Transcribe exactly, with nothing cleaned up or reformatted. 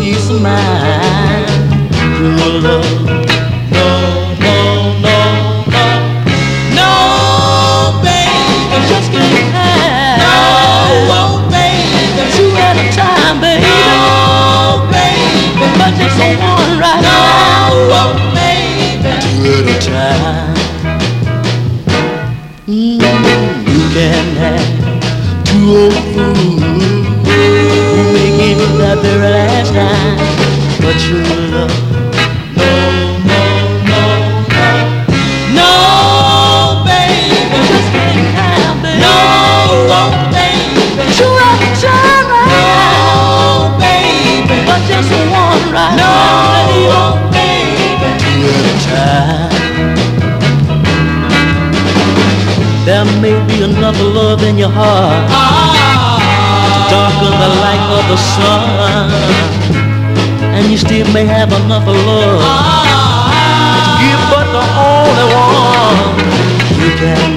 peace of mind. True love, no, no, no, no, no, baby, just can't have. No, baby, two at a time, baby. No, baby, but just one right now. No, baby, two at a time. Mm, you can have two old fools who may give you that very last time, but true love, no, no, no, no, no, baby, just can't have, baby. No, baby, two at a time, right? No, baby, but just one right now. No, baby, two at a time. There may be another love in your heart, ah, darker the light of the sun, and you still may have another love, ah, to give but the only one you can